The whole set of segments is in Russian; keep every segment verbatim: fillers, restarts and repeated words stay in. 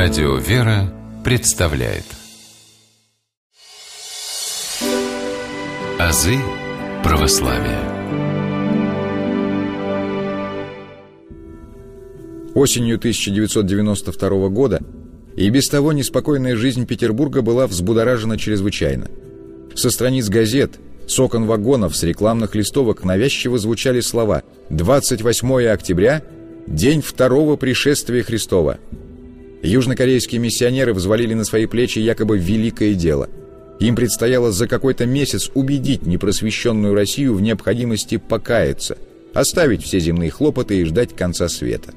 Радио «Вера» представляет азы православия. Осенью тысяча девятьсот девяносто второго года и без того неспокойная жизнь Петербурга была взбудоражена чрезвычайно. Со страниц газет, с окон вагонов, с рекламных листовок навязчиво звучали слова «двадцать восьмое октября – день второго пришествия Христова». Южнокорейские миссионеры взвалили на свои плечи якобы великое дело. Им предстояло за какой-то месяц убедить непросвещенную Россию в необходимости покаяться, оставить все земные хлопоты и ждать конца света.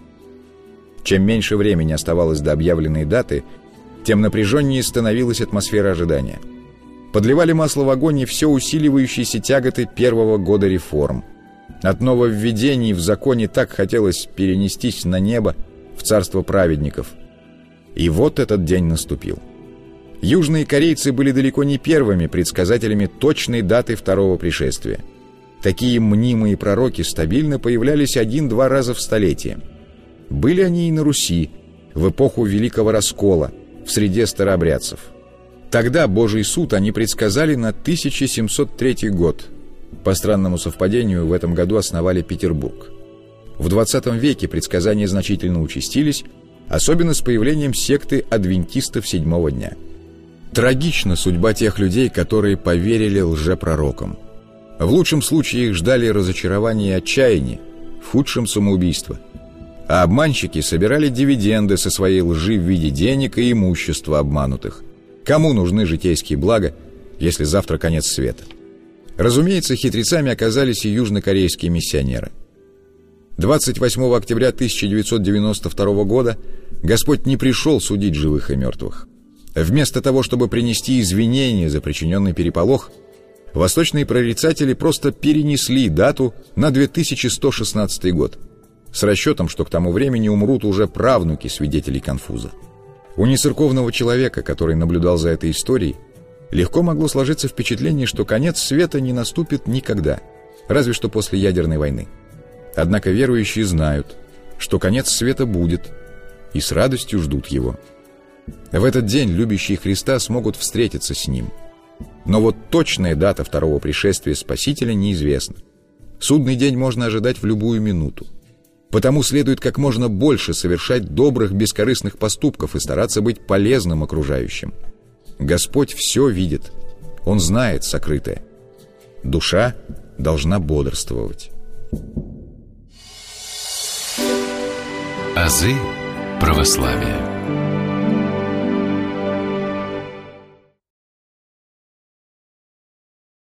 Чем меньше времени оставалось до объявленной даты, тем напряженнее становилась атмосфера ожидания. Подливали масло в огонь и все усиливающиеся тяготы первого года реформ. От нововведений в законе так хотелось перенестись на небо, в царство праведников. И вот этот день наступил. Южные корейцы были далеко не первыми предсказателями точной даты второго пришествия. Такие мнимые пророки стабильно появлялись один-два раза в столетие. Были они и на Руси, в эпоху Великого Раскола, в среде старообрядцев. Тогда Божий суд они предсказали на тысяча семьсот третий год. По странному совпадению, в этом году основали Петербург. В двадцатом веке предсказания значительно участились, особенно с появлением секты адвентистов седьмого дня. Трагична судьба тех людей, которые поверили лжепророкам. В лучшем случае их ждали разочарование и отчаяние, в худшем — самоубийство. А обманщики собирали дивиденды со своей лжи в виде денег и имущества обманутых. Кому нужны житейские блага, если завтра конец света? Разумеется, хитрецами оказались и южнокорейские миссионеры. двадцать восьмого октября тысяча девятьсот девяносто второго года Господь не пришел судить живых и мертвых. Вместо того, чтобы принести извинения за причиненный переполох, восточные прорицатели просто перенесли дату на две тысячи сто шестнадцатый год, с расчетом, что к тому времени умрут уже правнуки свидетелей конфуза. У нецерковного человека, который наблюдал за этой историей, легко могло сложиться впечатление, что конец света не наступит никогда, разве что после ядерной войны. Однако верующие знают, что конец света будет, и с радостью ждут его. В этот день любящие Христа смогут встретиться с Ним. Но вот точная дата второго пришествия Спасителя неизвестна. Судный день можно ожидать в любую минуту. Потому следует как можно больше совершать добрых, бескорыстных поступков и стараться быть полезным окружающим. Господь все видит, Он знает сокрытое. Душа должна бодрствовать. Азы православия.